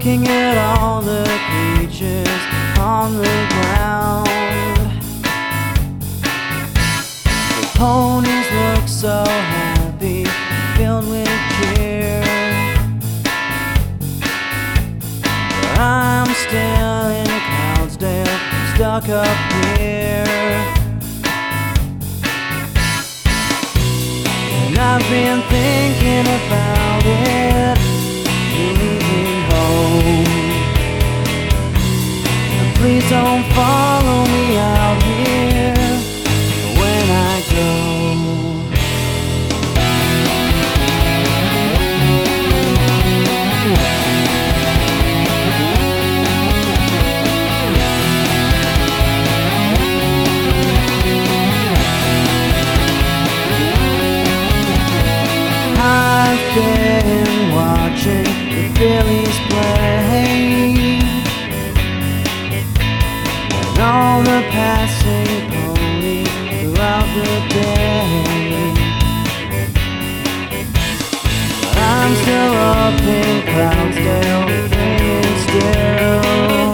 looking at all the creatures on the ground. The ponies look so happy, filled with cheer. But I'm still in Cloudsdale, stuck up here. And I've been thinking about it, leaving home. And please don't follow me out here when I go. I've been watching the Phillies play, and all the passing ponies throughout the day. But I'm still up in Cloudsdale, thinking still.